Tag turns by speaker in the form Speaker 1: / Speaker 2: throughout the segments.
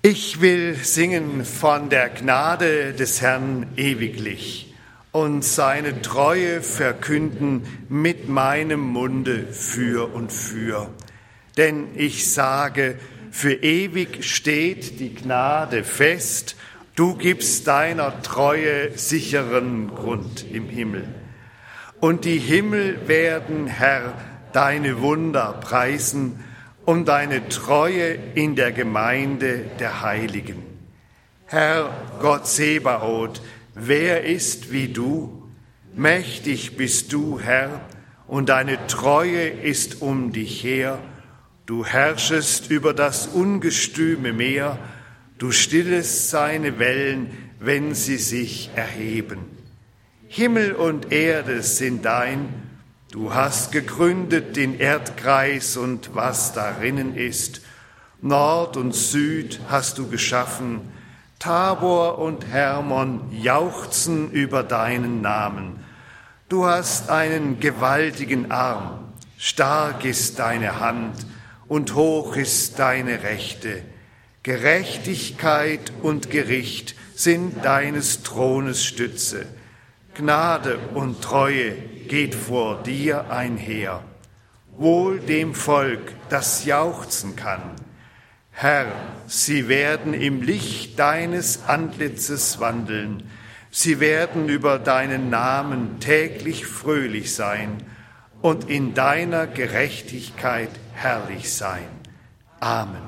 Speaker 1: Ich will singen von der Gnade des Herrn ewiglich und seine Treue verkünden mit meinem Munde für und für. Denn ich sage, für ewig steht die Gnade fest, du gibst deiner Treue sicheren Grund im Himmel. Und die Himmel werden, Herr, deine Wunder preisen und deine Treue in der Gemeinde der Heiligen. Herr Gott Sebaoth, wer ist wie du? Mächtig bist du, Herr, und deine Treue ist um dich her. Du herrschest über das ungestüme Meer, du stillest seine Wellen, wenn sie sich erheben. Himmel und Erde sind dein, du hast gegründet den Erdkreis und was darinnen ist. Nord und Süd hast du geschaffen, Tabor und Hermon jauchzen über deinen Namen. Du hast einen gewaltigen Arm, stark ist deine Hand und hoch ist deine Rechte. Gerechtigkeit und Gericht sind deines Thrones Stütze. Gnade und Treue geht vor dir einher. Wohl dem Volk, das jauchzen kann. Herr, sie werden im Licht deines Antlitzes wandeln. Sie werden über deinen Namen täglich fröhlich sein und in deiner Gerechtigkeit herrlich sein. Amen.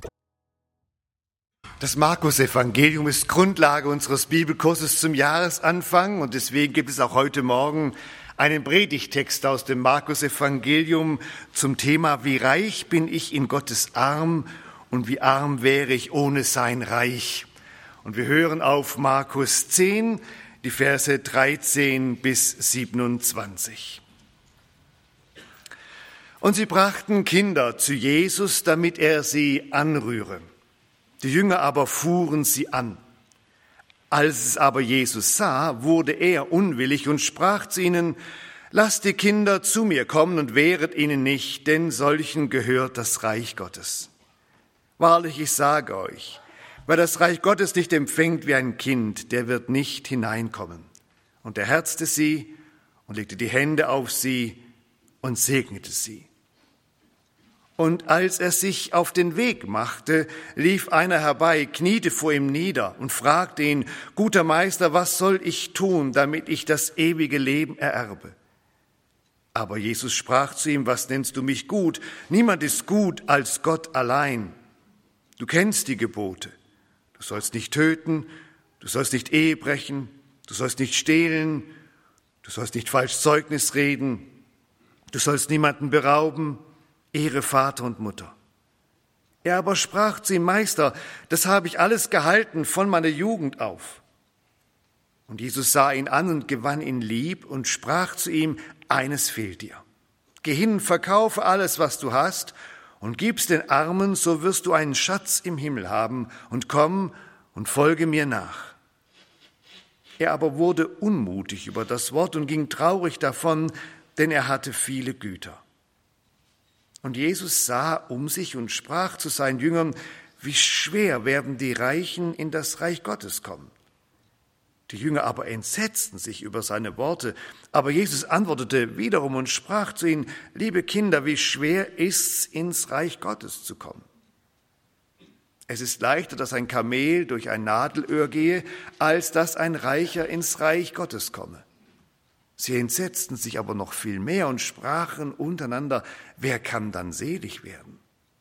Speaker 1: Das Markus-Evangelium ist Grundlage unseres Bibelkurses zum Jahresanfang und deswegen gibt es auch heute Morgen einen Predigttext aus dem Markus-Evangelium zum Thema: Wie reich bin ich in Gottes Arm und wie arm wäre ich ohne sein Reich. Und wir hören auf Markus 10, die Verse 13 bis 27. Und sie brachten Kinder zu Jesus, damit er sie anrühre. Die Jünger aber fuhren sie an. Als es aber Jesus sah, wurde er unwillig und sprach zu ihnen: Lasst die Kinder zu mir kommen und wehret ihnen nicht, denn solchen gehört das Reich Gottes. Wahrlich, ich sage euch, wer das Reich Gottes nicht empfängt wie ein Kind, der wird nicht hineinkommen. Und er herzte sie und legte die Hände auf sie und segnete sie. Und als er sich auf den Weg machte, lief einer herbei, kniete vor ihm nieder und fragte ihn: Guter Meister, was soll ich tun, damit ich das ewige Leben ererbe? Aber Jesus sprach zu ihm: Was nennst du mich gut? Niemand ist gut als Gott allein. Du kennst die Gebote. Du sollst nicht töten, du sollst nicht Ehe brechen, du sollst nicht stehlen, du sollst nicht falsch Zeugnis reden, du sollst niemanden berauben, ehre Vater und Mutter. Er aber sprach zu ihm: Meister, das habe ich alles gehalten von meiner Jugend auf. Und Jesus sah ihn an und gewann ihn lieb und sprach zu ihm: Eines fehlt dir. Geh hin, verkaufe alles, was du hast, und gib's den Armen, so wirst du einen Schatz im Himmel haben, und komm und folge mir nach. Er aber wurde unmutig über das Wort und ging traurig davon, denn er hatte viele Güter. Und Jesus sah um sich und sprach zu seinen Jüngern: Wie schwer werden die Reichen in das Reich Gottes kommen. Die Jünger aber entsetzten sich über seine Worte. Aber Jesus antwortete wiederum und sprach zu ihnen: Liebe Kinder, wie schwer ist's, ins Reich Gottes zu kommen. Es ist leichter, dass ein Kamel durch ein Nadelöhr gehe, als dass ein Reicher ins Reich Gottes komme. Sie entsetzten sich aber noch viel mehr und sprachen untereinander: Wer kann dann selig werden?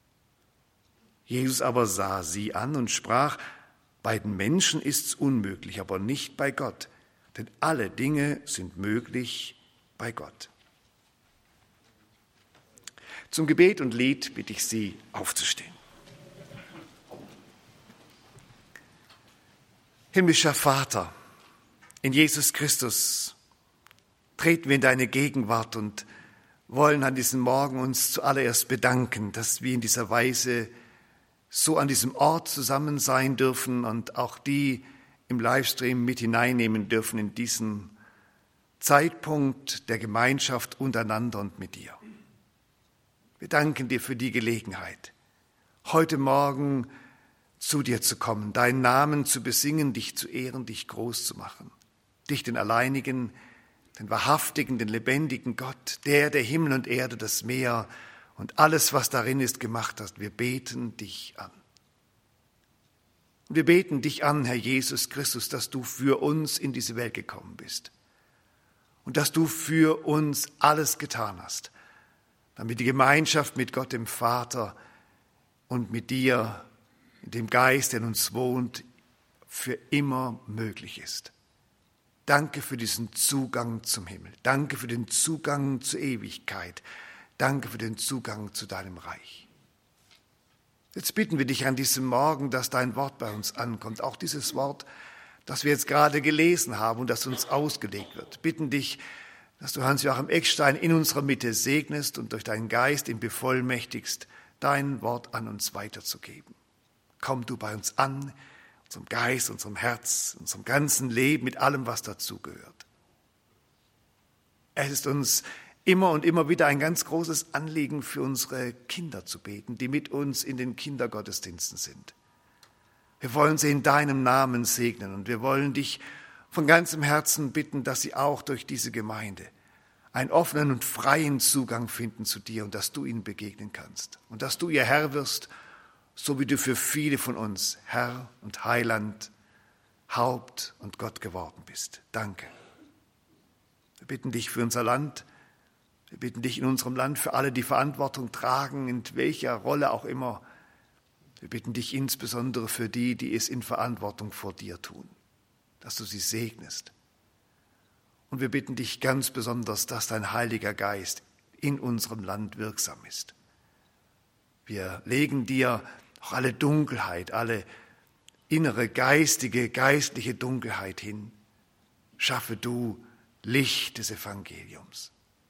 Speaker 1: Jesus aber sah sie an und sprach: Bei den Menschen ist's unmöglich, aber nicht bei Gott, denn alle Dinge sind möglich bei Gott. Zum Gebet und Lied bitte ich Sie, aufzustehen. Himmlischer Vater, in Jesus Christus treten wir in deine Gegenwart und wollen an diesem Morgen uns zuallererst bedanken, dass wir in dieser Weise so an diesem Ort zusammen sein dürfen und auch die im Livestream mit hineinnehmen dürfen in diesen Zeitpunkt der Gemeinschaft untereinander und mit dir. Wir danken dir für die Gelegenheit, heute Morgen zu dir zu kommen, deinen Namen zu besingen, dich zu ehren, dich groß zu machen. Dich, den alleinigen, den wahrhaftigen, den lebendigen Gott, der Himmel und Erde, das Meer und alles, was darin ist, gemacht hast. Wir beten dich an. Wir beten dich an, Herr Jesus Christus, dass du für uns in diese Welt gekommen bist und dass du für uns alles getan hast, damit die Gemeinschaft mit Gott, dem Vater und mit dir, dem Geist, der in uns wohnt, für immer möglich ist. Danke für diesen Zugang zum Himmel. Danke für den Zugang zur Ewigkeit. Danke für den Zugang zu deinem Reich. Jetzt bitten wir dich an diesem Morgen, dass dein Wort bei uns ankommt. Auch dieses Wort, das wir jetzt gerade gelesen haben und das uns ausgelegt wird. Bitten dich, dass du Hans-Joachim Eckstein in unserer Mitte segnest und durch deinen Geist ihn bevollmächtigst, dein Wort an uns weiterzugeben. Komm du bei uns an, unserem Geist, unserem Herz, unserem ganzen Leben, mit allem, was dazugehört. Es ist uns immer und immer wieder ein ganz großes Anliegen, für unsere Kinder zu beten, die mit uns in den Kindergottesdiensten sind. Wir wollen sie in deinem Namen segnen und wir wollen dich von ganzem Herzen bitten, dass sie auch durch diese Gemeinde einen offenen und freien Zugang finden zu dir und dass du ihnen begegnen kannst und dass du ihr Herr wirst, so wie du für viele von uns Herr und Heiland, Haupt und Gott geworden bist. Danke. Wir bitten dich für unser Land. Wir bitten dich in unserem Land für alle, die Verantwortung tragen, in welcher Rolle auch immer. Wir bitten dich insbesondere für die, die es in Verantwortung vor dir tun, dass du sie segnest. Und wir bitten dich ganz besonders, dass dein Heiliger Geist in unserem Land wirksam ist. Wir legen dir auch alle Dunkelheit, alle innere geistliche Dunkelheit hin. Schaffe du Licht des Evangeliums.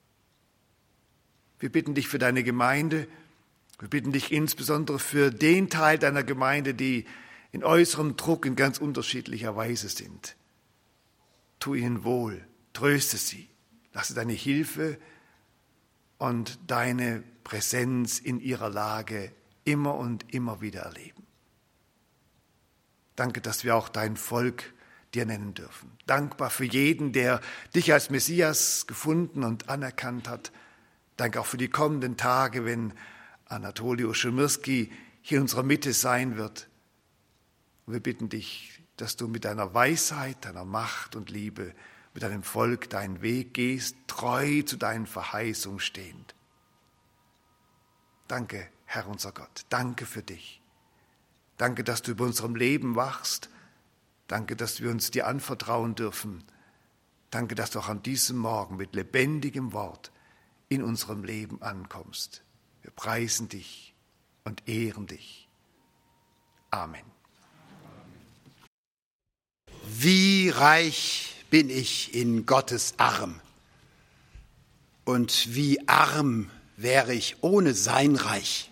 Speaker 1: Wir bitten dich für deine Gemeinde. Wir bitten dich insbesondere für den Teil deiner Gemeinde, die in äußerem Druck in ganz unterschiedlicher Weise sind. Tu ihnen wohl, tröste sie, lasse deine Hilfe und deine Präsenz in ihrer Lage immer und immer wieder erleben. Danke, dass wir auch dein Volk dir nennen dürfen. Dankbar für jeden, der dich als Messias gefunden und anerkannt hat. Danke auch für die kommenden Tage, wenn Anatoli Oschimirski hier in unserer Mitte sein wird. Und wir bitten dich, dass du mit deiner Weisheit, deiner Macht und Liebe mit deinem Volk deinen Weg gehst, treu zu deinen Verheißungen stehend. Danke, Herr unser Gott. Danke für dich. Danke, dass du über unserem Leben wachst. Danke, dass wir uns dir anvertrauen dürfen. Danke, dass du auch an diesem Morgen mit lebendigem Wort in unserem Leben ankommst. Wir preisen dich und ehren dich. Amen.
Speaker 2: Wie reich bin ich in Gottes Arm und wie arm wäre ich ohne sein Reich.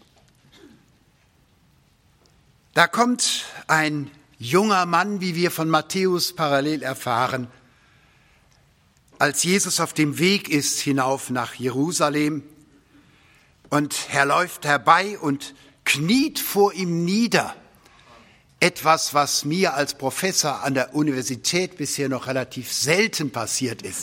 Speaker 2: Da kommt ein junger Mann, wie wir von Matthäus parallel erfahren, als Jesus auf dem Weg ist hinauf nach Jerusalem und er läuft herbei und kniet vor ihm nieder. Etwas, was mir als Professor an der Universität bisher noch relativ selten passiert ist.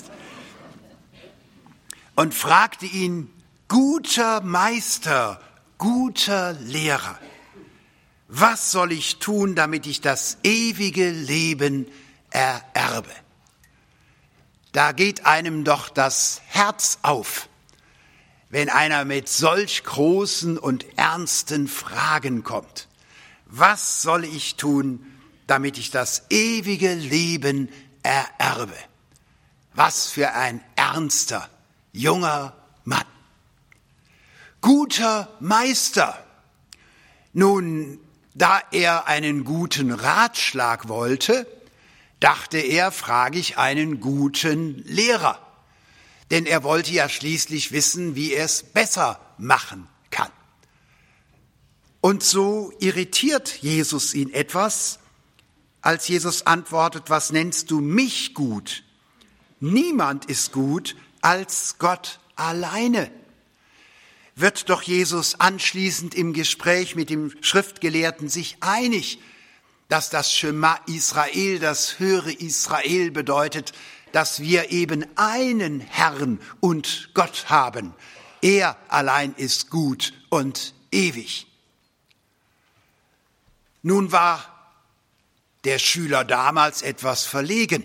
Speaker 2: Und fragte ihn: Guter Meister, guter Lehrer, was soll ich tun, damit ich das ewige Leben ererbe? Da geht einem doch das Herz auf, wenn einer mit solch großen und ernsten Fragen kommt. Was soll ich tun, damit ich das ewige Leben ererbe? Was für ein ernster, junger Mann. Guter Meister. Nun, da er einen guten Ratschlag wollte, dachte er, frage ich einen guten Lehrer. Denn er wollte ja schließlich wissen, wie er es besser machen kann. Und so irritiert Jesus ihn etwas, als Jesus antwortet: Was nennst du mich gut? Niemand ist gut als Gott alleine. wird doch Jesus anschließend im Gespräch mit dem Schriftgelehrten sich einig, dass das Schema Israel, das höre Israel bedeutet, dass wir eben einen Herrn und Gott haben. Er allein ist gut und ewig. Nun war der Schüler damals etwas verlegen.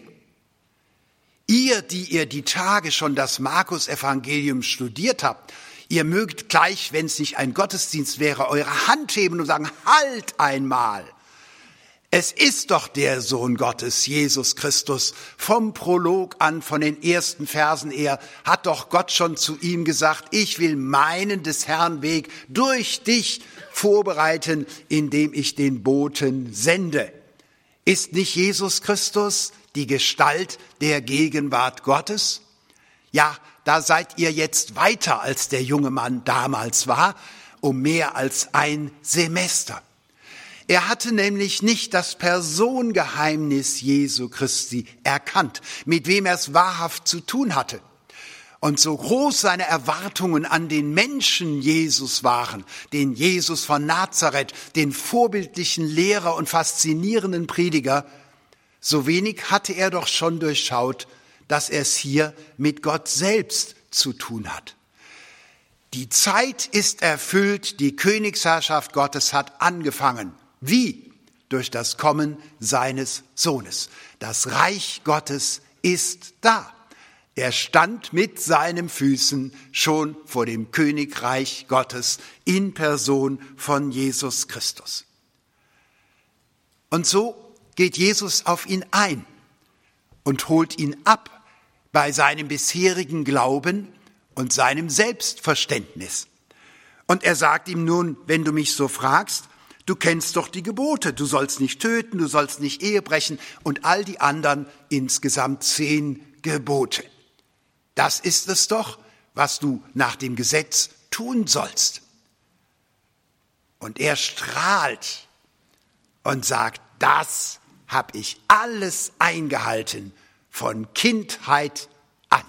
Speaker 2: Ihr, die ihr die Tage schon das Markus-Evangelium studiert habt, ihr mögt gleich, wenn es nicht ein Gottesdienst wäre, eure Hand heben und sagen, halt einmal. Es ist doch der Sohn Gottes, Jesus Christus. Vom Prolog an, von den ersten Versen her, hat doch Gott schon zu ihm gesagt, ich will meinen des Herrn Weg durch dich vorbereiten, indem ich den Boten sende. Ist nicht Jesus Christus die Gestalt der Gegenwart Gottes? Ja, da seid ihr jetzt weiter, als der junge Mann damals war, um mehr als ein Semester. Er hatte nämlich nicht das Personengeheimnis Jesu Christi erkannt, mit wem er es wahrhaft zu tun hatte. Und so groß seine Erwartungen an den Menschen Jesus waren, den Jesus von Nazareth, den vorbildlichen Lehrer und faszinierenden Prediger, so wenig hatte er doch schon durchschaut, dass er es hier mit Gott selbst zu tun hat. Die Zeit ist erfüllt, die Königsherrschaft Gottes hat angefangen. Wie? Durch das Kommen seines Sohnes. Das Reich Gottes ist da. Er stand mit seinen Füßen schon vor dem Königreich Gottes in Person von Jesus Christus. Und so geht Jesus auf ihn ein und holt ihn ab bei seinem bisherigen Glauben und seinem Selbstverständnis. Und er sagt ihm nun, wenn du mich so fragst, du kennst doch die Gebote, du sollst nicht töten, du sollst nicht Ehe brechen und all die anderen insgesamt 10 Gebote. Das ist es doch, was du nach dem Gesetz tun sollst. Und er strahlt und sagt, das habe ich alles eingehalten von Kindheit an.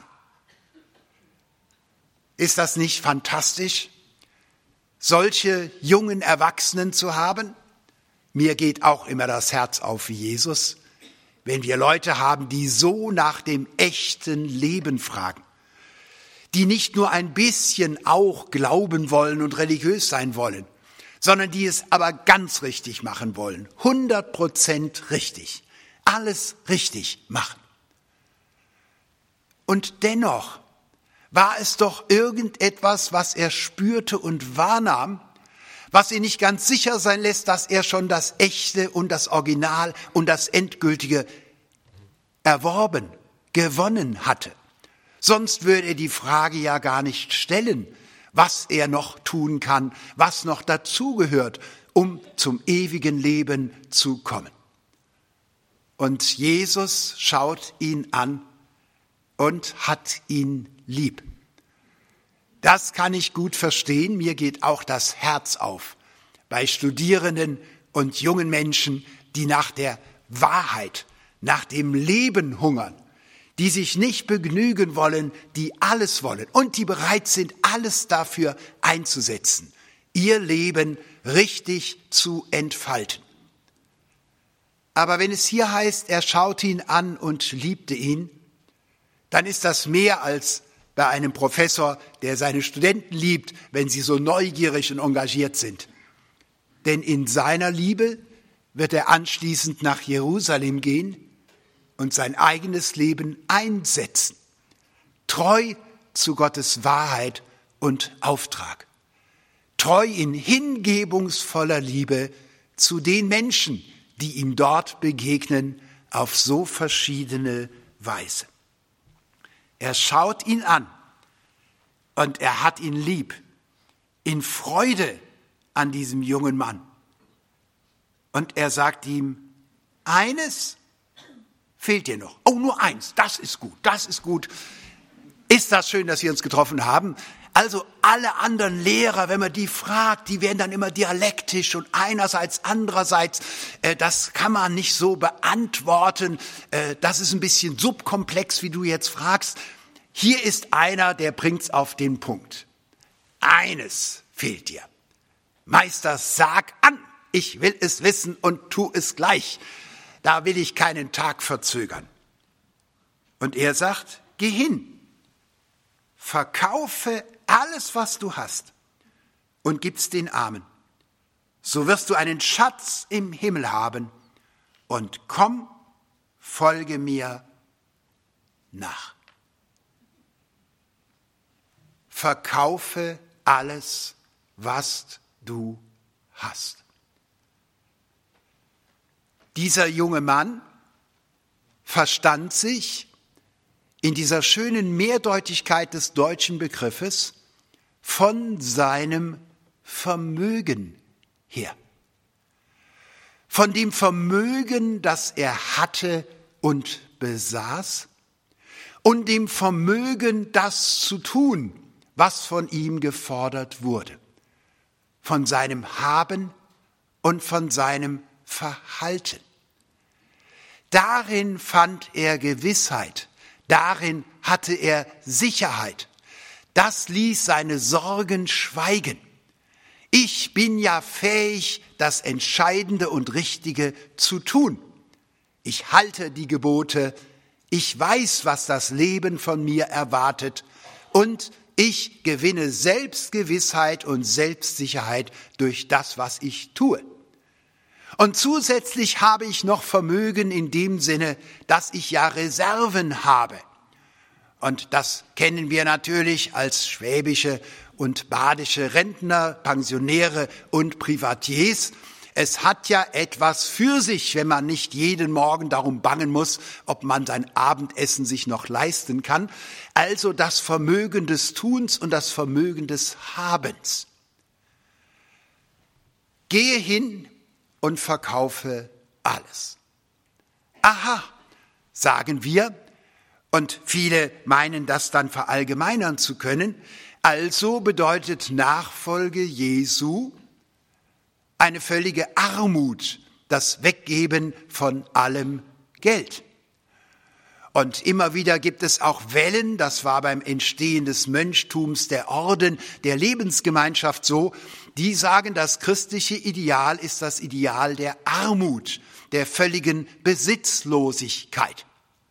Speaker 2: Ist das nicht fantastisch? Solche jungen Erwachsenen zu haben? Mir geht auch immer das Herz auf wie Jesus, wenn wir Leute haben, die so nach dem echten Leben fragen, die nicht nur ein bisschen auch glauben wollen und religiös sein wollen, sondern die es aber ganz richtig machen wollen, 100% richtig, alles richtig machen. Und dennoch war es doch irgendetwas, was er spürte und wahrnahm, was ihn nicht ganz sicher sein lässt, dass er schon das Echte und das Original und das Endgültige erworben, gewonnen hatte. Sonst würde er die Frage ja gar nicht stellen, was er noch tun kann, was noch dazugehört, um zum ewigen Leben zu kommen. Und Jesus schaut ihn an und hat ihn lieb. Das kann ich gut verstehen. Mir geht auch das Herz auf bei Studierenden und jungen Menschen, die nach der Wahrheit, nach dem Leben hungern, die sich nicht begnügen wollen, die alles wollen und die bereit sind, alles dafür einzusetzen, ihr Leben richtig zu entfalten. Aber wenn es hier heißt, er schaute ihn an und liebte ihn, dann ist das mehr als bei einem Professor, der seine Studenten liebt, wenn sie so neugierig und engagiert sind. Denn in seiner Liebe wird er anschließend nach Jerusalem gehen und sein eigenes Leben einsetzen, treu zu Gottes Wahrheit und Auftrag, treu in hingebungsvoller Liebe zu den Menschen, die ihm dort begegnen, auf so verschiedene Weise. Er schaut ihn an und er hat ihn lieb, in Freude an diesem jungen Mann. Und er sagt ihm, eines fehlt dir noch. Oh, nur eins, das ist gut, das ist gut. Ist das schön, dass wir uns getroffen haben? Also alle anderen Lehrer, wenn man die fragt, die werden dann immer dialektisch und einerseits, andererseits, das kann man nicht so beantworten. Das ist ein bisschen subkomplex, wie du jetzt fragst. Hier ist einer, der bringt's auf den Punkt. eines fehlt dir. Meister, sag an, ich will es wissen und tu es gleich. Da will ich keinen Tag verzögern. Und er sagt, geh hin, verkaufe alles, was du hast und gib's den Armen. So wirst du einen Schatz im Himmel haben und komm, folge mir nach. Verkaufe alles, was du hast. Dieser junge Mann verstand sich in dieser schönen Mehrdeutigkeit des deutschen Begriffes von seinem Vermögen her. Von dem Vermögen, das er hatte und besaß, und dem Vermögen, das zu tun, was von ihm gefordert wurde. Von seinem Haben und von seinem Verhalten. Darin fand er Gewissheit, darin hatte er Sicherheit. Das ließ seine Sorgen schweigen. Ich bin ja fähig, das Entscheidende und Richtige zu tun. Ich halte die Gebote, ich weiß, was das Leben von mir erwartet und ich gewinne Selbstgewissheit und Selbstsicherheit durch das, was ich tue. Und zusätzlich habe ich noch Vermögen in dem Sinne, dass ich ja Reserven habe. Und das kennen wir natürlich als schwäbische und badische Rentner, Pensionäre und Privatiers. Es hat ja etwas für sich, wenn man nicht jeden Morgen darum bangen muss, ob man sein Abendessen sich noch leisten kann. Also das Vermögen des Tuns und das Vermögen des Habens. Gehe hin und verkaufe alles. Aha, sagen wir, und viele meinen das dann verallgemeinern zu können, also bedeutet Nachfolge Jesu eine völlige Armut, das Weggeben von allem Geld. Und immer wieder gibt es auch Wellen, das war beim Entstehen des Mönchtums, der Orden, der Lebensgemeinschaft so, die sagen, das christliche Ideal ist das Ideal der Armut, der völligen Besitzlosigkeit.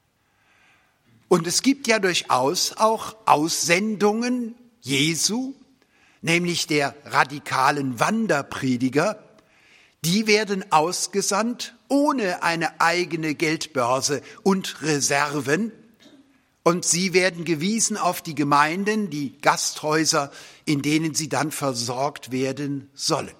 Speaker 2: Und es gibt ja durchaus auch Aussendungen Jesu, nämlich der radikalen Wanderprediger, die werden ausgesandt ohne eine eigene Geldbörse und Reserven und sie werden gewiesen auf die Gemeinden, die Gasthäuser, in denen sie dann versorgt werden sollen.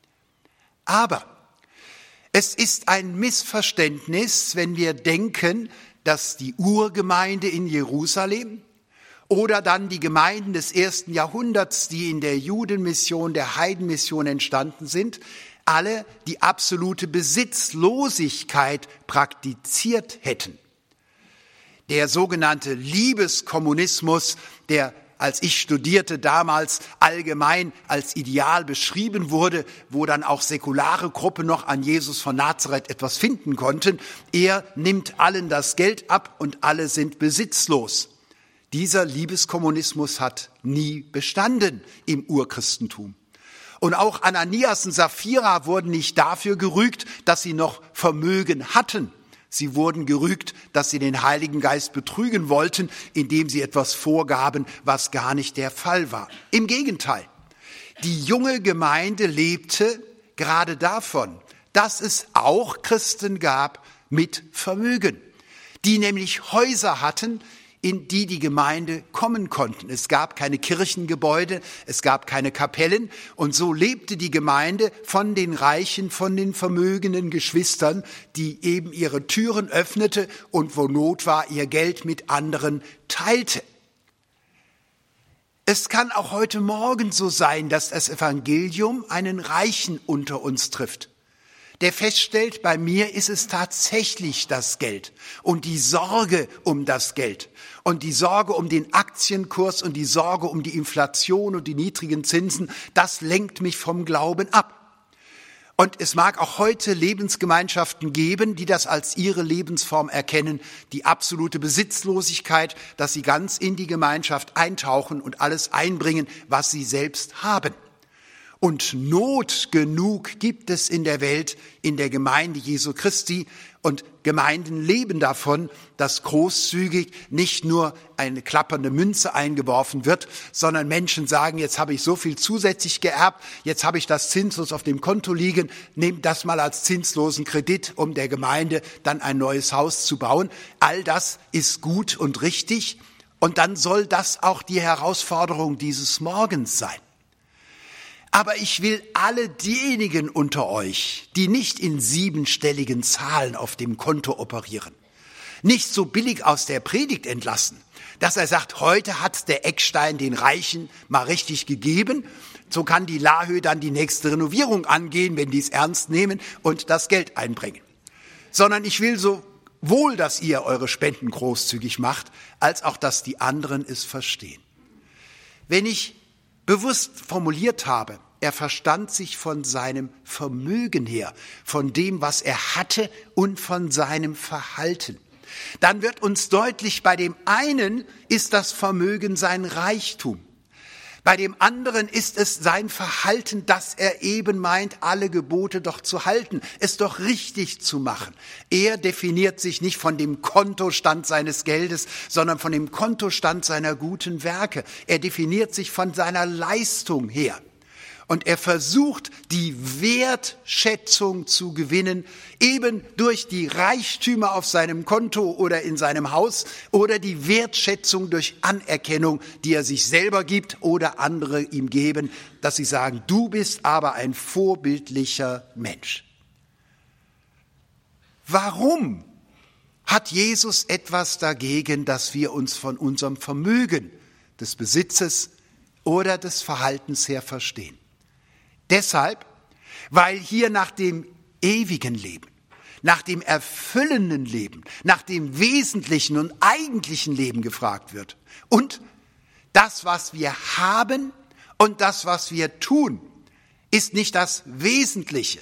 Speaker 2: Aber es ist ein Missverständnis, wenn wir denken, dass die Urgemeinde in Jerusalem oder dann die Gemeinden des 1. Jahrhunderts, die in der Judenmission, der Heidenmission entstanden sind, alle die absolute Besitzlosigkeit praktiziert hätten. Der sogenannte Liebeskommunismus, der, als ich studierte, damals allgemein als Ideal beschrieben wurde, wo dann auch säkulare Gruppen noch an Jesus von Nazareth etwas finden konnten, er nimmt allen das Geld ab und alle sind besitzlos. Dieser Liebeskommunismus hat nie bestanden im Urchristentum. Und auch Ananias und Sapphira wurden nicht dafür gerügt, dass sie noch Vermögen hatten. Sie wurden gerügt, dass sie den Heiligen Geist betrügen wollten, indem sie etwas vorgaben, was gar nicht der Fall war. Im Gegenteil, die junge Gemeinde lebte gerade davon, dass es auch Christen gab mit Vermögen, die nämlich Häuser hatten, in die die Gemeinde kommen konnten. Es gab keine Kirchengebäude, es gab keine Kapellen und so lebte die Gemeinde von den reichen, von den vermögenden Geschwistern, die eben ihre Türen öffnete und wo Not war, ihr Geld mit anderen teilte. Es kann auch heute Morgen so sein, dass das Evangelium einen Reichen unter uns trifft, der feststellt, bei mir ist es tatsächlich das Geld und die Sorge um das Geld und die Sorge um den Aktienkurs und die Sorge um die Inflation und die niedrigen Zinsen, das lenkt mich vom Glauben ab. Und es mag auch heute Lebensgemeinschaften geben, die das als ihre Lebensform erkennen, die absolute Besitzlosigkeit, dass sie ganz in die Gemeinschaft eintauchen und alles einbringen, was sie selbst haben. Und Not genug gibt es in der Welt, in der Gemeinde Jesu Christi. Und Gemeinden leben davon, dass großzügig nicht nur eine klappernde Münze eingeworfen wird, sondern Menschen sagen, jetzt habe ich so viel zusätzlich geerbt, jetzt habe ich das zinslos auf dem Konto liegen, nehmt das mal als zinslosen Kredit, um der Gemeinde dann ein neues Haus zu bauen. All das ist gut und richtig. Und dann soll das auch die Herausforderung dieses Morgens sein. Aber ich will alle diejenigen unter euch, die nicht in 7-stelligen Zahlen auf dem Konto operieren, nicht so billig aus der Predigt entlassen, dass er sagt, heute hat der Eckstein den Reichen mal richtig gegeben, so kann die Lahö dann die nächste Renovierung angehen, wenn die es ernst nehmen und das Geld einbringen. Sondern ich will sowohl, dass ihr eure Spenden großzügig macht, als auch, dass die anderen es verstehen. Wenn ich bewusst formuliert habe, er verstand sich von seinem Vermögen her, von dem, was er hatte und von seinem Verhalten. Dann wird uns deutlich, bei dem einen ist das Vermögen sein Reichtum. Bei dem anderen ist es sein Verhalten, dass er eben meint, alle Gebote doch zu halten, es doch richtig zu machen. Er definiert sich nicht von dem Kontostand seines Geldes, sondern von dem Kontostand seiner guten Werke. Er definiert sich von seiner Leistung her. Und er versucht, die Wertschätzung zu gewinnen, eben durch die Reichtümer auf seinem Konto oder in seinem Haus oder die Wertschätzung durch Anerkennung, die er sich selber gibt oder andere ihm geben, dass sie sagen, du bist aber ein vorbildlicher Mensch. Warum hat Jesus etwas dagegen, dass wir uns von unserem Vermögen, des Besitzes oder des Verhaltens her verstehen? Deshalb, weil hier nach dem ewigen Leben, nach dem erfüllenden Leben, nach dem wesentlichen und eigentlichen Leben gefragt wird. Und das, was wir haben und das, was wir tun, ist nicht das Wesentliche.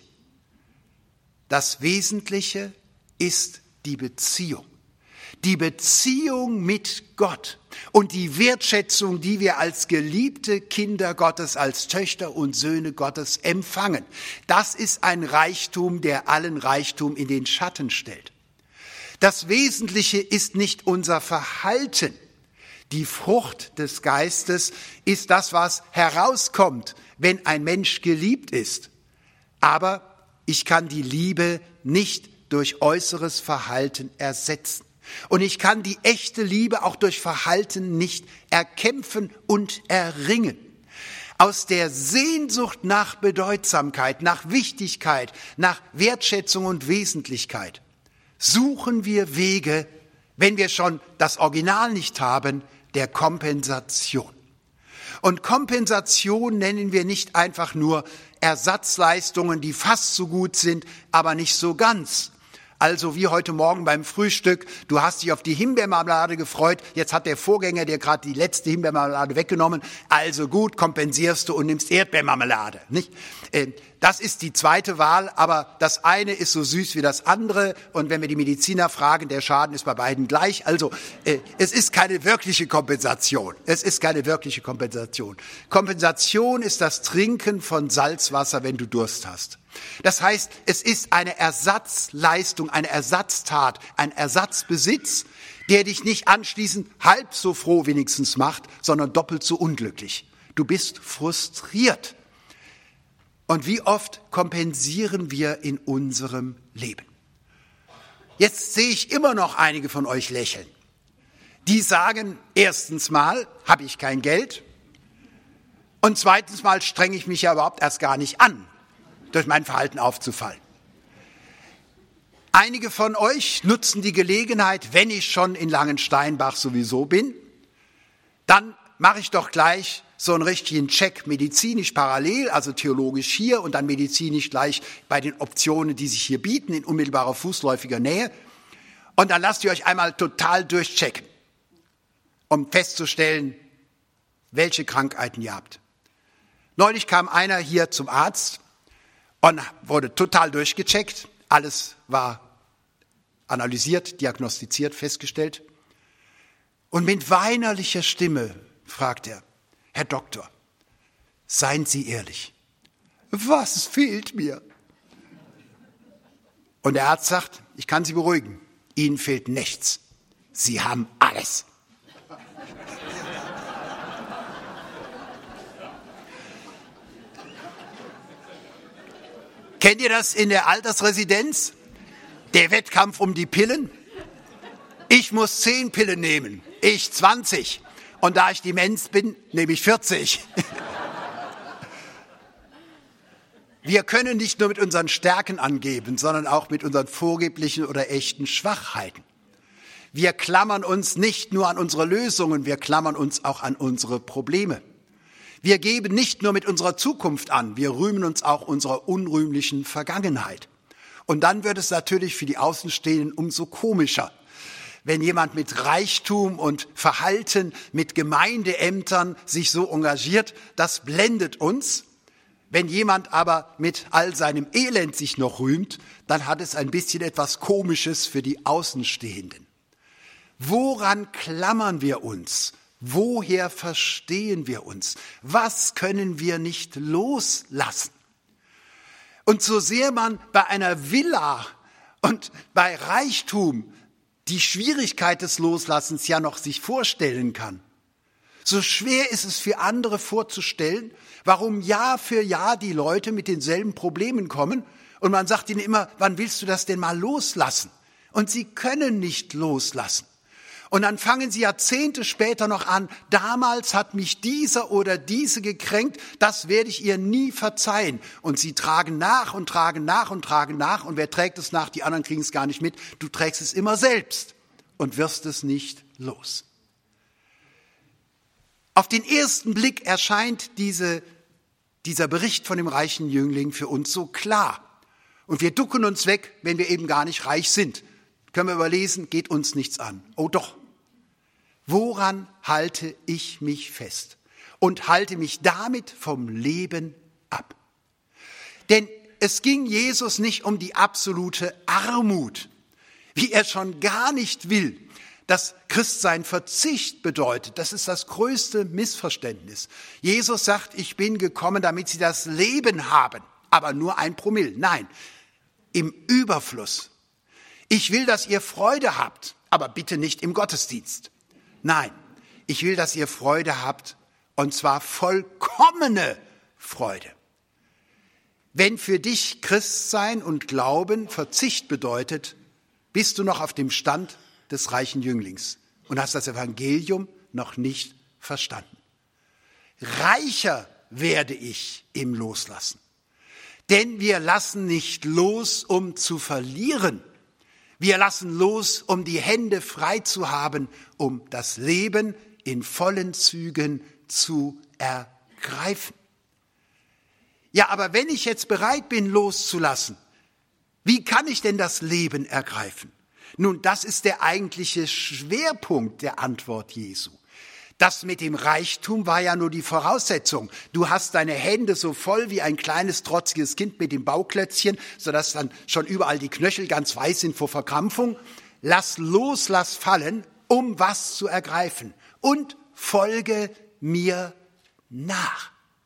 Speaker 2: Das Wesentliche ist die Beziehung. Die Beziehung mit Gott und die Wertschätzung, die wir als geliebte Kinder Gottes, als Töchter und Söhne Gottes empfangen. Das ist ein Reichtum, der allen Reichtum in den Schatten stellt. Das Wesentliche ist nicht unser Verhalten. Die Frucht des Geistes ist das, was herauskommt, wenn ein Mensch geliebt ist. Aber ich kann die Liebe nicht durch äußeres Verhalten ersetzen. Und ich kann die echte Liebe auch durch Verhalten nicht erkämpfen und erringen. Aus der Sehnsucht nach Bedeutsamkeit, nach Wichtigkeit, nach Wertschätzung und Wesentlichkeit suchen wir Wege, wenn wir schon das Original nicht haben, der Kompensation. Und Kompensation nennen wir nicht einfach nur Ersatzleistungen, die fast so gut sind, aber nicht so ganz. Also wie heute Morgen beim Frühstück, du hast dich auf die Himbeermarmelade gefreut, jetzt hat der Vorgänger dir gerade die letzte Himbeermarmelade weggenommen, also gut, kompensierst du und nimmst Erdbeermarmelade, nicht? Das ist die zweite Wahl, aber das eine ist so süß wie das andere und wenn wir die Mediziner fragen, der Schaden ist bei beiden gleich. Also es ist keine wirkliche Kompensation. Es ist keine wirkliche Kompensation. Kompensation ist das Trinken von Salzwasser, wenn du Durst hast. Das heißt, es ist eine Ersatzleistung, eine Ersatztat, ein Ersatzbesitz, der dich nicht anschließend halb so froh wenigstens macht, sondern doppelt so unglücklich. Du bist frustriert. Und wie oft kompensieren wir in unserem Leben? Jetzt sehe ich immer noch einige von euch lächeln. Die sagen, erstens mal habe ich kein Geld und zweitens mal strenge ich mich ja überhaupt erst gar nicht an, durch mein Verhalten aufzufallen. Einige von euch nutzen die Gelegenheit, wenn ich schon in Langensteinbach sowieso bin, dann mache ich doch gleich so einen richtigen Check medizinisch parallel, also theologisch hier und dann medizinisch gleich bei den Optionen, die sich hier bieten, in unmittelbarer fußläufiger Nähe. Und dann lasst ihr euch einmal total durchchecken, um festzustellen, welche Krankheiten ihr habt. Neulich kam einer hier zum Arzt Und wurde total durchgecheckt. Alles war analysiert, diagnostiziert, festgestellt. Und mit weinerlicher Stimme fragt er: Herr Doktor, seien Sie ehrlich, was fehlt mir? Und der Arzt sagt: Ich kann Sie beruhigen, Ihnen fehlt nichts. Sie haben alles. Kennt ihr das in der Altersresidenz? Der Wettkampf um die Pillen? Ich muss 10 Pillen nehmen, ich 20. Und da ich Demenz bin, nehme ich 40. Wir können nicht nur mit unseren Stärken angeben, sondern auch mit unseren vorgeblichen oder echten Schwachheiten. Wir klammern uns nicht nur an unsere Lösungen, wir klammern uns auch an unsere Probleme. Wir geben nicht nur mit unserer Zukunft an, wir rühmen uns auch unserer unrühmlichen Vergangenheit. Und dann wird es natürlich für die Außenstehenden umso komischer, wenn jemand mit Reichtum und Verhalten, mit Gemeindeämtern sich so engagiert. Das blendet uns. Wenn jemand aber mit all seinem Elend sich noch rühmt, dann hat es ein bisschen etwas Komisches für die Außenstehenden. Woran klammern wir uns? Woher verstehen wir uns? Was können wir nicht loslassen? Und so sehr man bei einer Villa und bei Reichtum die Schwierigkeit des Loslassens ja noch sich vorstellen kann, so schwer ist es für andere vorzustellen, warum Jahr für Jahr die Leute mit denselben Problemen kommen und man sagt ihnen immer: Wann willst du das denn mal loslassen? Und sie können nicht loslassen. Und dann fangen sie Jahrzehnte später noch an: Damals hat mich dieser oder diese gekränkt, das werde ich ihr nie verzeihen. Und sie tragen nach und tragen nach und tragen nach. Und wer trägt es nach? Die anderen kriegen es gar nicht mit. Du trägst es immer selbst und wirst es nicht los. Auf den ersten Blick erscheint dieser Bericht von dem reichen Jüngling für uns so klar. Und wir ducken uns weg, wenn wir eben gar nicht reich sind. Können wir überlesen, geht uns nichts an. Oh doch. Woran halte ich mich fest und halte mich damit vom Leben ab? Denn es ging Jesus nicht um die absolute Armut, wie er schon gar nicht will, dass Christsein Verzicht bedeutet. Das ist das größte Missverständnis. Jesus sagt: Ich bin gekommen, damit sie das Leben haben, aber nur 1 Promille. Nein, im Überfluss. Ich will, dass ihr Freude habt, aber bitte nicht im Gottesdienst. Nein, ich will, dass ihr Freude habt, und zwar vollkommene Freude. Wenn für dich Christsein und Glauben Verzicht bedeutet, bist du noch auf dem Stand des reichen Jünglings und hast das Evangelium noch nicht verstanden. Reicher werde ich im Loslassen, denn wir lassen nicht los, um zu verlieren. Wir lassen los, um die Hände frei zu haben, um das Leben in vollen Zügen zu ergreifen. Ja, aber wenn ich jetzt bereit bin, loszulassen, wie kann ich denn das Leben ergreifen? Nun, das ist der eigentliche Schwerpunkt der Antwort Jesu. Das mit dem Reichtum war ja nur die Voraussetzung. Du hast deine Hände so voll wie ein kleines, trotziges Kind mit dem Bauklötzchen, sodass dann schon überall die Knöchel ganz weiß sind vor Verkrampfung. Lass los, lass fallen, um was zu ergreifen. Und folge mir nach.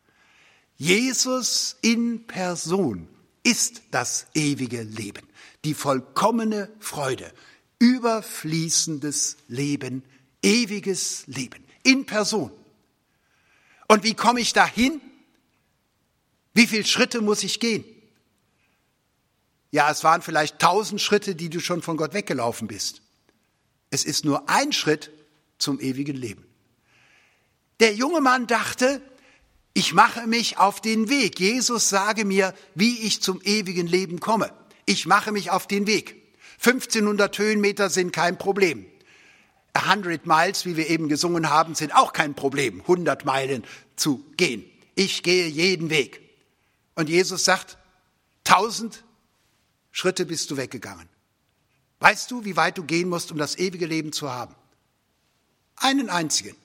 Speaker 2: Jesus in Person ist das ewige Leben, die vollkommene Freude, überfließendes Leben, ewiges Leben. In Person. Und wie komme ich dahin? Wie viele Schritte muss ich gehen? Ja, es waren vielleicht 1000 Schritte, die du schon von Gott weggelaufen bist. Es ist nur ein Schritt zum ewigen Leben. Der junge Mann dachte: Ich mache mich auf den Weg. Jesus sage mir, wie ich zum ewigen Leben komme. Ich mache mich auf den Weg. 1500 Höhenmeter sind kein Problem. 100 Miles, wie wir eben gesungen haben, sind auch kein Problem, 100 Meilen zu gehen. Ich gehe jeden Weg. Und Jesus sagt: 1000 Schritte bist du weggegangen. Weißt du, wie weit du gehen musst, um das ewige Leben zu haben? Einen einzigen.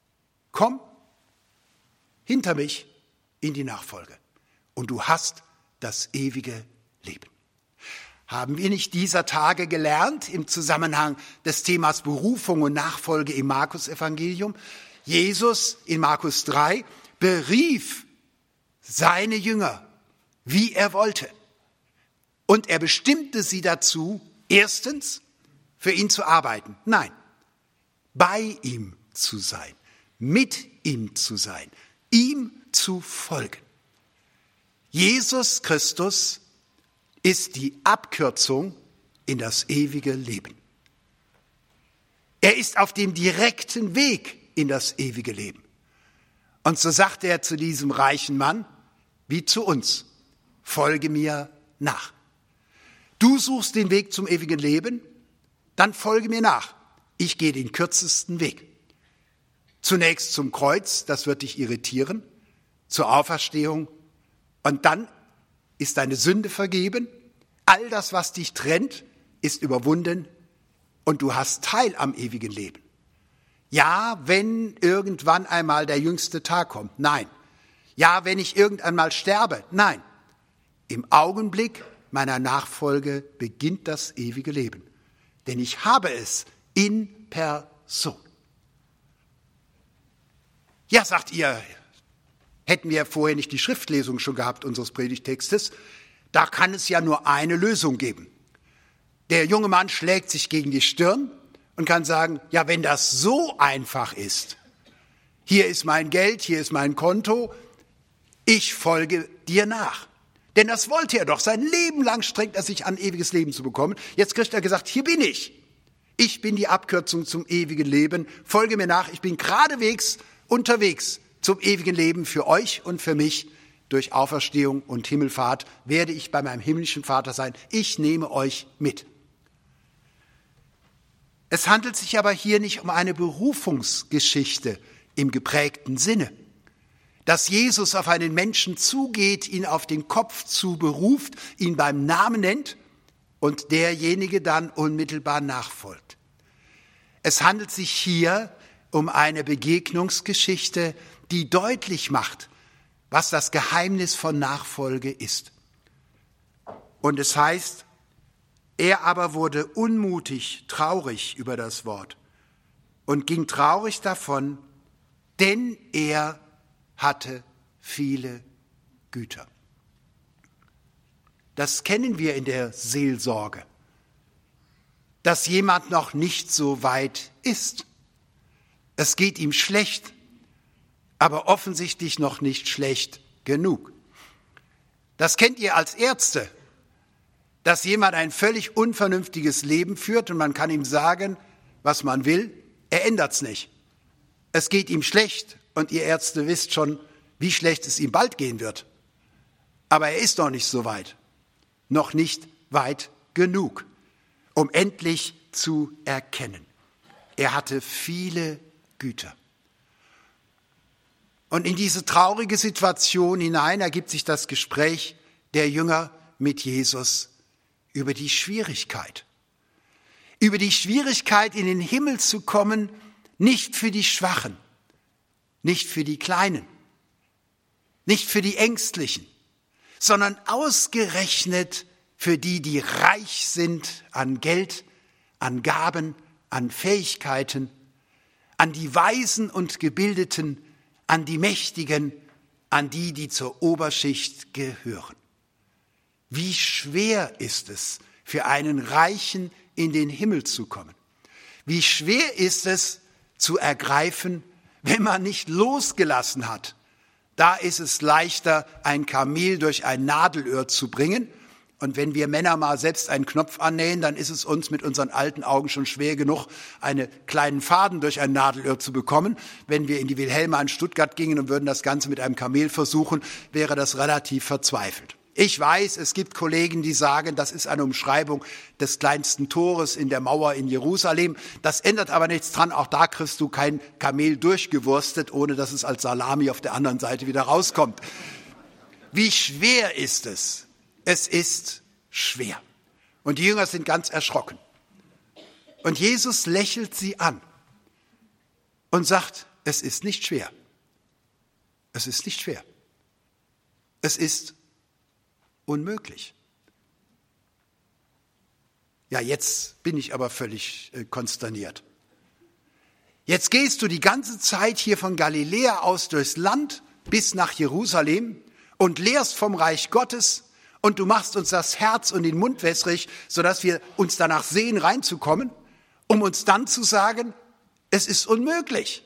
Speaker 2: Komm hinter mich in die Nachfolge und du hast das ewige Leben. Haben wir nicht dieser Tage gelernt im Zusammenhang des Themas Berufung und Nachfolge im Markus-Evangelium? Jesus in Markus 3 berief seine Jünger, wie er wollte. Und er bestimmte sie dazu, erstens, für ihn zu arbeiten. Nein, bei ihm zu sein, mit ihm zu sein, ihm zu folgen. Jesus Christus ist die Abkürzung in das ewige Leben. Er ist auf dem direkten Weg in das ewige Leben. Und so sagte er zu diesem reichen Mann, wie zu uns, folge mir nach. Du suchst den Weg zum ewigen Leben, dann folge mir nach. Ich gehe den kürzesten Weg. Zunächst zum Kreuz, das wird dich irritieren, zur Auferstehung und dann ist deine Sünde vergeben. All das, was dich trennt, ist überwunden und du hast Teil am ewigen Leben. Ja, wenn irgendwann einmal der jüngste Tag kommt, nein. Ja, wenn ich irgendwann mal sterbe, nein. Im Augenblick meiner Nachfolge beginnt das ewige Leben. Denn ich habe es in Person. Ja, sagt ihr, hätten wir vorher nicht die Schriftlesung schon gehabt unseres Predigtextes, da kann es ja nur eine Lösung geben. Der junge Mann schlägt sich gegen die Stirn und kann sagen, ja, wenn das so einfach ist, hier ist mein Geld, hier ist mein Konto, ich folge dir nach. Denn das wollte er doch, sein Leben lang strengt er sich an, ewiges Leben zu bekommen. Jetzt kriegt er gesagt, hier bin ich. Ich bin die Abkürzung zum ewigen Leben, folge mir nach, ich bin geradewegs unterwegs zum ewigen Leben für euch und für mich. Durch Auferstehung und Himmelfahrt werde ich bei meinem himmlischen Vater sein. Ich nehme euch mit. Es handelt sich aber hier nicht um eine Berufungsgeschichte im geprägten Sinne, dass Jesus auf einen Menschen zugeht, ihn auf den Kopf zu beruft, ihn beim Namen nennt und derjenige dann unmittelbar nachfolgt. Es handelt sich hier um eine Begegnungsgeschichte, die deutlich macht, was das Geheimnis von Nachfolge ist. Und es heißt, er aber wurde unmutig, traurig über das Wort und ging traurig davon, denn er hatte viele Güter. Das kennen wir in der Seelsorge, dass jemand noch nicht so weit ist. Es geht ihm schlecht, aber offensichtlich noch nicht schlecht genug. Das kennt ihr als Ärzte, dass jemand ein völlig unvernünftiges Leben führt und man kann ihm sagen, was man will, er ändert's nicht. Es geht ihm schlecht und ihr Ärzte wisst schon, wie schlecht es ihm bald gehen wird. Aber er ist noch nicht so weit, noch nicht weit genug, um endlich zu erkennen. Er hatte viele Güter. Und in diese traurige Situation hinein ergibt sich das Gespräch der Jünger mit Jesus über die Schwierigkeit. Über die Schwierigkeit, in den Himmel zu kommen, nicht für die Schwachen, nicht für die Kleinen, nicht für die Ängstlichen, sondern ausgerechnet für die, die reich sind an Geld, an Gaben, an Fähigkeiten, an die Weisen und Gebildeten, an die Mächtigen, an die, die zur Oberschicht gehören. Wie schwer ist es, für einen Reichen in den Himmel zu kommen? Wie schwer ist es, zu ergreifen, wenn man nicht losgelassen hat? Da ist es leichter, ein Kamel durch ein Nadelöhr zu bringen. Und wenn wir Männer mal selbst einen Knopf annähen, dann ist es uns mit unseren alten Augen schon schwer genug, einen kleinen Faden durch ein Nadelöhr zu bekommen. Wenn wir in die Wilhelma in Stuttgart gingen und würden das Ganze mit einem Kamel versuchen, wäre das relativ verzweifelt. Ich weiß, es gibt Kollegen, die sagen, das ist eine Umschreibung des kleinsten Tores in der Mauer in Jerusalem. Das ändert aber nichts dran. Auch da kriegst du kein Kamel durchgewurstet, ohne dass es als Salami auf der anderen Seite wieder rauskommt. Wie schwer ist es? Es ist schwer. Und die Jünger sind ganz erschrocken. Und Jesus lächelt sie an und sagt, es ist nicht schwer. Es ist nicht schwer. Es ist unmöglich. Ja, jetzt bin ich aber völlig konsterniert. Jetzt gehst du die ganze Zeit hier von Galiläa aus durchs Land bis nach Jerusalem und lehrst vom Reich Gottes und du machst uns das Herz und den Mund wässrig, sodass wir uns danach sehen, reinzukommen, um uns dann zu sagen, es ist unmöglich.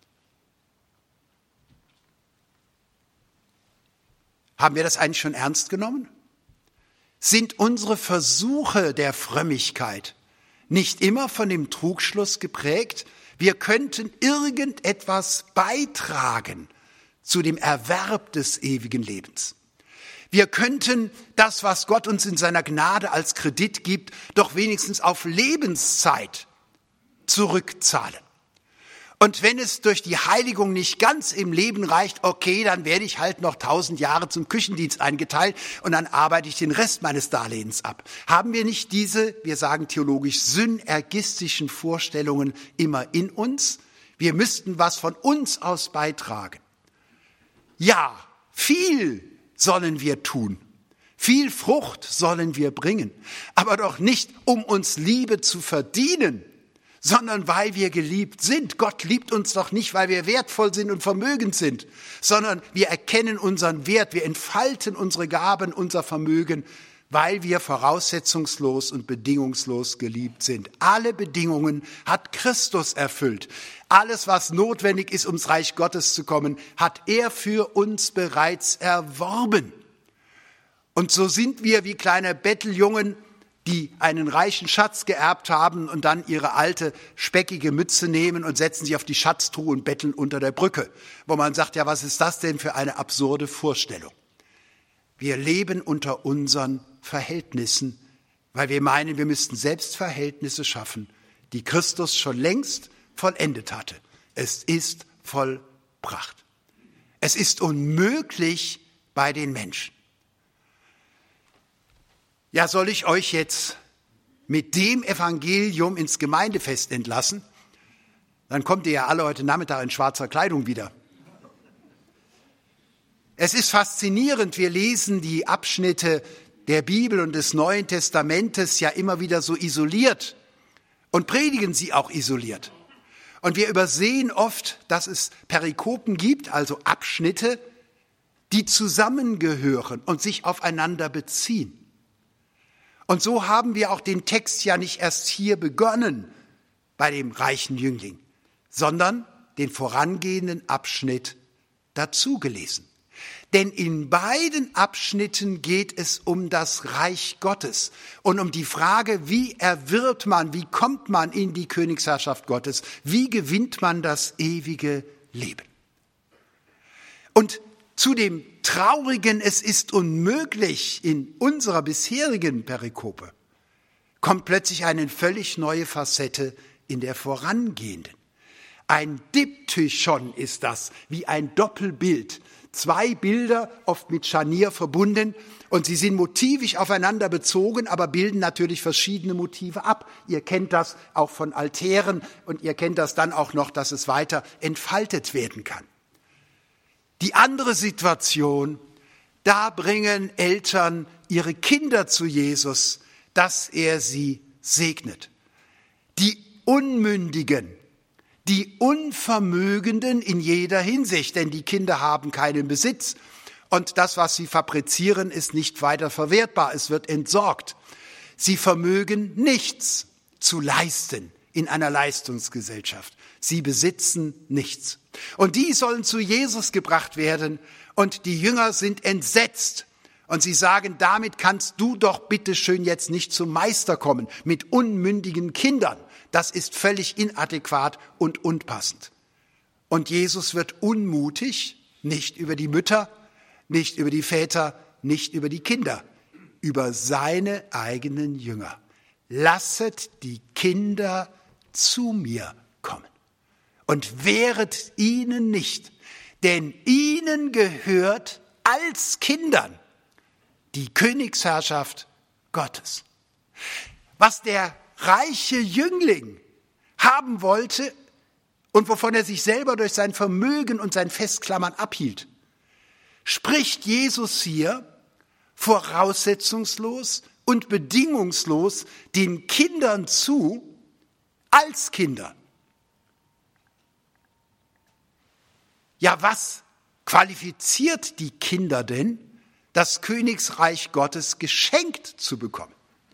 Speaker 2: Haben wir das eigentlich schon ernst genommen? Sind unsere Versuche der Frömmigkeit nicht immer von dem Trugschluss geprägt, wir könnten irgendetwas beitragen zu dem Erwerb des ewigen Lebens? Wir könnten das, was Gott uns in seiner Gnade als Kredit gibt, doch wenigstens auf Lebenszeit zurückzahlen. Und wenn es durch die Heiligung nicht ganz im Leben reicht, okay, dann werde ich halt noch 1000 Jahre zum Küchendienst eingeteilt und dann arbeite ich den Rest meines Darlehens ab. Haben wir nicht diese, wir sagen theologisch, synergistischen Vorstellungen immer in uns? Wir müssten was von uns aus beitragen. Ja, viel sollen wir tun. Viel Frucht sollen wir bringen. Aber doch nicht, um uns Liebe zu verdienen, sondern weil wir geliebt sind. Gott liebt uns doch nicht, weil wir wertvoll sind und vermögend sind, sondern wir erkennen unseren Wert, wir entfalten unsere Gaben, unser Vermögen, weil wir voraussetzungslos und bedingungslos geliebt sind. Alle Bedingungen hat Christus erfüllt. Alles, was notwendig ist, ums Reich Gottes zu kommen, hat er für uns bereits erworben. Und so sind wir wie kleine Betteljungen, die einen reichen Schatz geerbt haben und dann ihre alte, speckige Mütze nehmen und setzen sich auf die Schatztruhe und betteln unter der Brücke. Wo man sagt, ja, was ist das denn für eine absurde Vorstellung? Wir leben unter unseren Verhältnissen, weil wir meinen, wir müssten selbst Verhältnisse schaffen, die Christus schon längst vollendet hatte. Es ist vollbracht. Es ist unmöglich bei den Menschen. Ja, soll ich euch jetzt mit dem Evangelium ins Gemeindefest entlassen? Dann kommt ihr ja alle heute Nachmittag in schwarzer Kleidung wieder. Es ist faszinierend, wir lesen die Abschnitte der Bibel und des Neuen Testamentes ja immer wieder so isoliert und predigen sie auch isoliert. Und wir übersehen oft, dass es Perikopen gibt, also Abschnitte, die zusammengehören und sich aufeinander beziehen. Und so haben wir auch den Text ja nicht erst hier begonnen bei dem reichen Jüngling, sondern den vorangehenden Abschnitt dazu gelesen. Denn in beiden Abschnitten geht es um das Reich Gottes und um die Frage, wie erwirbt man, wie kommt man in die Königsherrschaft Gottes, wie gewinnt man das ewige Leben. Und zu dem Traurigen, es ist unmöglich in unserer bisherigen Perikope, kommt plötzlich eine völlig neue Facette in der vorangehenden. Ein Diptychon ist das, wie ein Doppelbild. 2 Bilder, oft mit Scharnier verbunden, und sie sind motivisch aufeinander bezogen, aber bilden natürlich verschiedene Motive ab. Ihr kennt das auch von Altären und ihr kennt das dann auch noch, dass es weiter entfaltet werden kann. Die andere Situation, da bringen Eltern ihre Kinder zu Jesus, dass er sie segnet. Die Unmündigen, die Unvermögenden in jeder Hinsicht, denn die Kinder haben keinen Besitz und das, was sie fabrizieren, ist nicht weiter verwertbar, es wird entsorgt. Sie vermögen nichts zu leisten in einer Leistungsgesellschaft. Sie besitzen nichts. Und die sollen zu Jesus gebracht werden und die Jünger sind entsetzt. Und sie sagen, damit kannst du doch bitte schön jetzt nicht zum Meister kommen mit unmündigen Kindern. Das ist völlig inadäquat und unpassend. Und Jesus wird unmutig, nicht über die Mütter, nicht über die Väter, nicht über die Kinder, über seine eigenen Jünger. Lasset die Kinder zu mir kommen und wehret ihnen nicht, denn ihnen gehört als Kindern die Königsherrschaft Gottes. Was der reiche Jüngling haben wollte und wovon er sich selber durch sein Vermögen und sein Festklammern abhielt, spricht Jesus hier voraussetzungslos und bedingungslos den Kindern zu, als Kinder. Ja, was qualifiziert die Kinder denn, das Königreich Gottes geschenkt zu bekommen?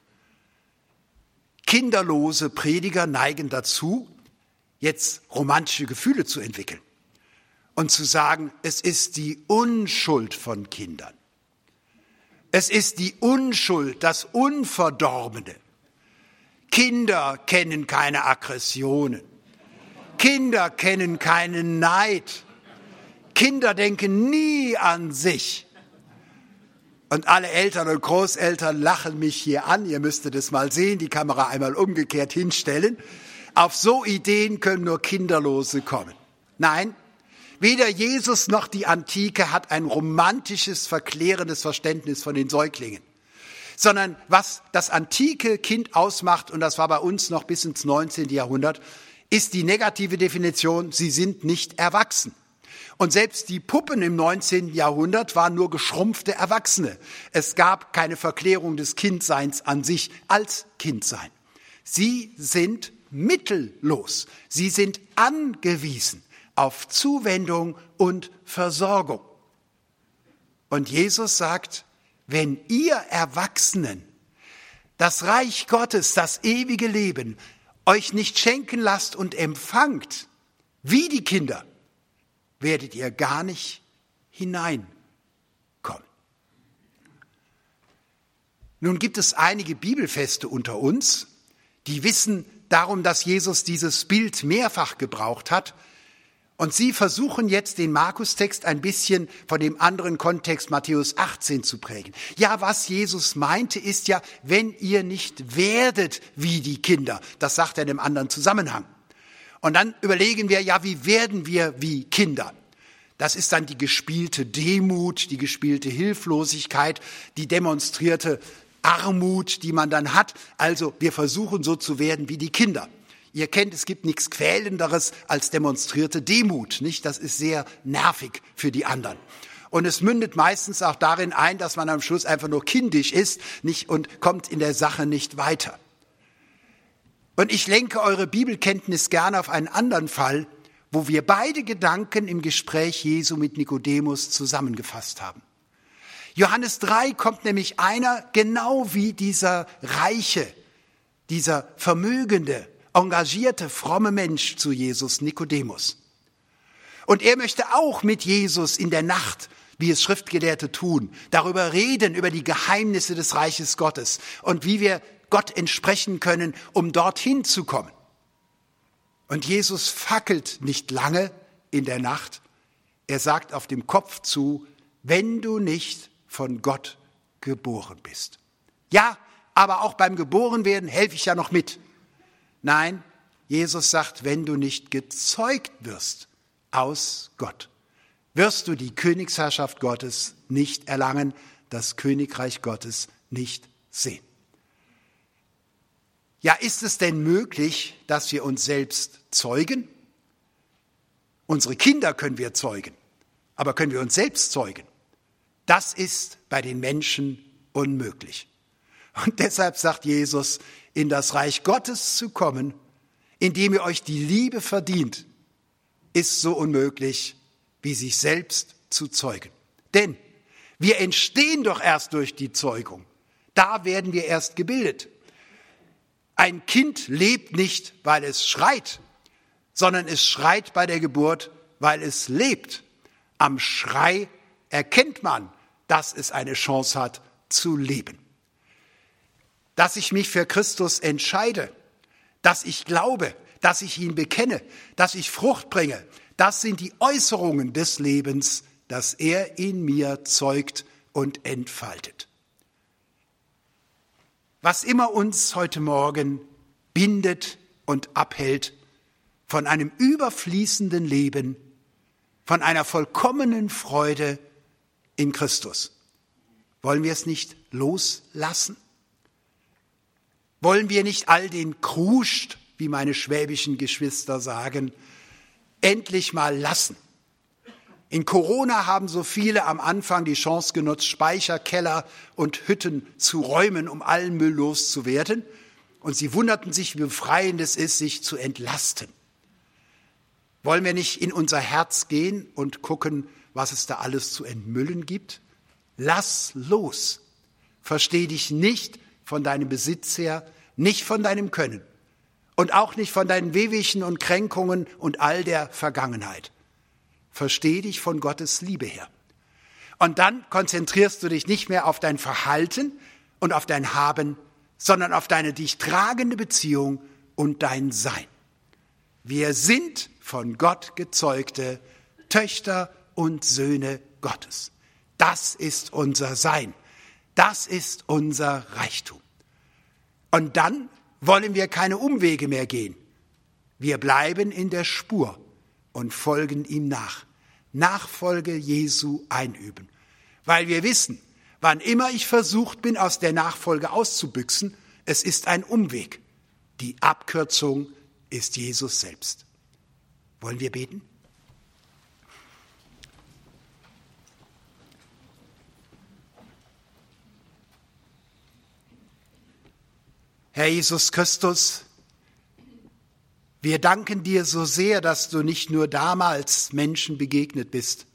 Speaker 2: Kinderlose Prediger neigen dazu, jetzt romantische Gefühle zu entwickeln und zu sagen, es ist die Unschuld von Kindern. Es ist die Unschuld, das Unverdorbene. Kinder kennen keine Aggressionen. Kinder kennen keinen Neid. Kinder denken nie an sich. Und alle Eltern und Großeltern lachen mich hier an. Ihr müsstet es mal sehen, die Kamera einmal umgekehrt hinstellen. Auf so Ideen können nur Kinderlose kommen. Nein, weder Jesus noch die Antike hat ein romantisches, verklärendes Verständnis von den Säuglingen. Sondern was das antike Kind ausmacht, und das war bei uns noch bis ins 19. Jahrhundert, ist die negative Definition, sie sind nicht erwachsen. Und selbst die Puppen im 19. Jahrhundert waren nur geschrumpfte Erwachsene. Es gab keine Verklärung des Kindseins an sich als Kindsein. Sie sind mittellos. Sie sind angewiesen auf Zuwendung und Versorgung. Und Jesus sagt, wenn ihr Erwachsenen das Reich Gottes, das ewige Leben, euch nicht schenken lasst und empfangt, wie die Kinder, werdet ihr gar nicht hineinkommen. Nun gibt es einige Bibelfeste unter uns, die wissen darum, dass Jesus dieses Bild mehrfach gebraucht hat. Und sie versuchen jetzt den Markus-Text ein bisschen von dem anderen Kontext Matthäus 18 zu prägen. Ja, was Jesus meinte, ist ja, wenn ihr nicht werdet wie die Kinder. Das sagt er in einem anderen Zusammenhang. Und dann überlegen wir, ja, wie werden wir wie Kinder? Das ist dann die gespielte Demut, die gespielte Hilflosigkeit, die demonstrierte Armut, die man dann hat. Also wir versuchen so zu werden wie die Kinder. Ihr kennt, es gibt nichts Quälenderes als demonstrierte Demut, nicht? Das ist sehr nervig für die anderen. Und es mündet meistens auch darin ein, dass man am Schluss einfach nur kindisch ist, nicht, und kommt in der Sache nicht weiter. Und ich lenke eure Bibelkenntnis gerne auf einen anderen Fall, wo wir beide Gedanken im Gespräch Jesu mit Nikodemus zusammengefasst haben. Johannes 3 kommt nämlich einer genau wie dieser reiche, dieser vermögende, engagierte, fromme Mensch zu Jesus, Nikodemus. Und er möchte auch mit Jesus in der Nacht, wie es Schriftgelehrte tun, darüber reden, über die Geheimnisse des Reiches Gottes und wie wir Gott entsprechen können, um dorthin zu kommen. Und Jesus fackelt nicht lange in der Nacht. Er sagt auf dem Kopf zu, wenn du nicht von Gott geboren bist. Ja, aber auch beim Geborenwerden helfe ich ja noch mit. Nein, Jesus sagt, wenn du nicht gezeugt wirst aus Gott, wirst du die Königsherrschaft Gottes nicht erlangen, das Königreich Gottes nicht sehen. Ja, ist es denn möglich, dass wir uns selbst zeugen? Unsere Kinder können wir zeugen, aber können wir uns selbst zeugen? Das ist bei den Menschen unmöglich. Und deshalb sagt Jesus, in das Reich Gottes zu kommen, indem ihr euch die Liebe verdient, ist so unmöglich, wie sich selbst zu zeugen. Denn wir entstehen doch erst durch die Zeugung. Da werden wir erst gebildet. Ein Kind lebt nicht, weil es schreit, sondern es schreit bei der Geburt, weil es lebt. Am Schrei erkennt man, dass es eine Chance hat zu leben. Dass ich mich für Christus entscheide, dass ich glaube, dass ich ihn bekenne, dass ich Frucht bringe, das sind die Äußerungen des Lebens, das er in mir zeugt und entfaltet. Was immer uns heute Morgen bindet und abhält von einem überfließenden Leben, von einer vollkommenen Freude in Christus. Wollen wir es nicht loslassen? Wollen wir nicht all den Kruscht, wie meine schwäbischen Geschwister sagen, endlich mal lassen? In Corona haben so viele am Anfang die Chance genutzt, Speicher, Keller und Hütten zu räumen, um allen Müll loszuwerden. Und sie wunderten sich, wie befreiend es ist, sich zu entlasten. Wollen wir nicht in unser Herz gehen und gucken, was es da alles zu entmüllen gibt? Lass los. Versteh dich nicht von deinem Besitz her, nicht von deinem Können und auch nicht von deinen Wehwehchen und Kränkungen und all der Vergangenheit. Versteh dich von Gottes Liebe her. Und dann konzentrierst du dich nicht mehr auf dein Verhalten und auf dein Haben, sondern auf deine dich tragende Beziehung und dein Sein. Wir sind von Gott gezeugte Töchter und Söhne Gottes. Das ist unser Sein. Das ist unser Reichtum. Und dann wollen wir keine Umwege mehr gehen. Wir bleiben in der Spur und folgen ihm nach. Nachfolge Jesu einüben. Weil wir wissen, wann immer ich versucht bin, aus der Nachfolge auszubüchsen, es ist ein Umweg. Die Abkürzung ist Jesus selbst. Wollen wir beten? Herr Jesus Christus, wir danken dir so sehr, dass du nicht nur damals Menschen begegnet bist,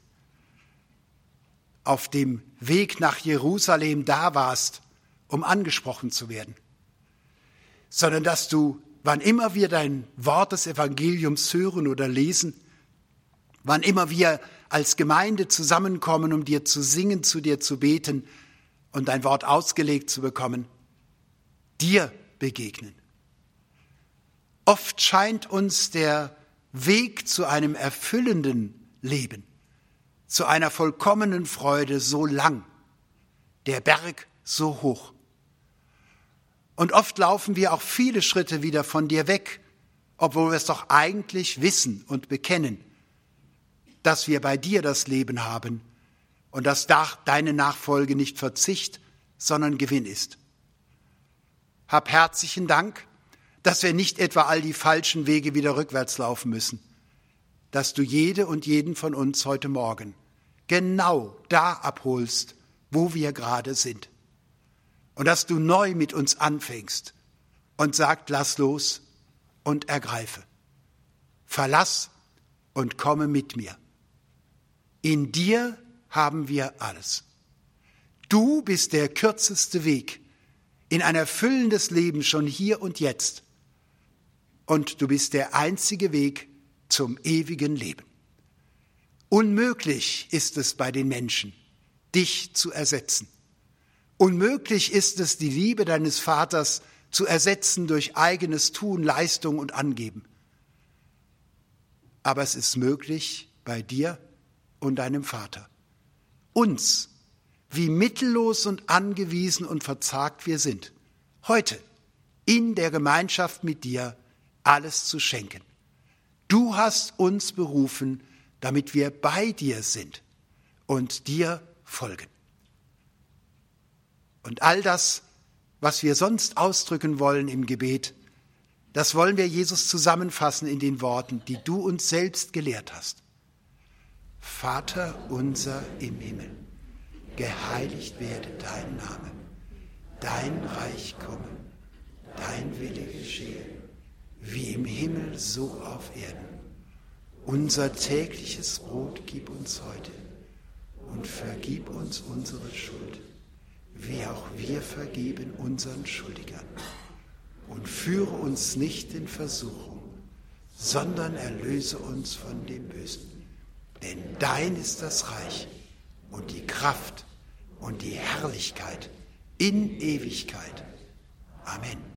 Speaker 2: auf dem Weg nach Jerusalem da warst, um angesprochen zu werden, sondern dass du, wann immer wir dein Wort des Evangeliums hören oder lesen, wann immer wir als Gemeinde zusammenkommen, um dir zu singen, zu dir zu beten und dein Wort ausgelegt zu bekommen, dir begegnen. Oft scheint uns der Weg zu einem erfüllenden Leben, zu einer vollkommenen Freude so lang, der Berg so hoch. Und oft laufen wir auch viele Schritte wieder von dir weg, obwohl wir es doch eigentlich wissen und bekennen, dass wir bei dir das Leben haben und dass deine Nachfolge nicht Verzicht, sondern Gewinn ist. Hab herzlichen Dank, dass wir nicht etwa all die falschen Wege wieder rückwärts laufen müssen, dass du jede und jeden von uns heute Morgen genau da abholst, wo wir gerade sind. Und dass du neu mit uns anfängst und sagst, lass los und ergreife. Verlass und komme mit mir. In dir haben wir alles. Du bist der kürzeste Weg in ein erfüllendes Leben schon hier und jetzt. Und du bist der einzige Weg zum ewigen Leben. Unmöglich ist es bei den Menschen, dich zu ersetzen. Unmöglich ist es, die Liebe deines Vaters zu ersetzen durch eigenes Tun, Leistung und Angeben. Aber es ist möglich bei dir und deinem Vater, uns, wie mittellos und angewiesen und verzagt wir sind, heute in der Gemeinschaft mit dir alles zu schenken. Du hast uns berufen, damit wir bei dir sind und dir folgen. Und all das, was wir sonst ausdrücken wollen im Gebet, das wollen wir Jesus zusammenfassen in den Worten, die du uns selbst gelehrt hast. Vater unser im Himmel, geheiligt werde dein Name, dein Reich komme, dein Wille geschehe, wie im Himmel so auf Erden. Unser tägliches Brot gib uns heute und vergib uns unsere Schuld, wie auch wir vergeben unseren Schuldigern. Und führe uns nicht in Versuchung, sondern erlöse uns von dem Bösen. Denn dein ist das Reich und die Kraft und die Herrlichkeit in Ewigkeit. Amen.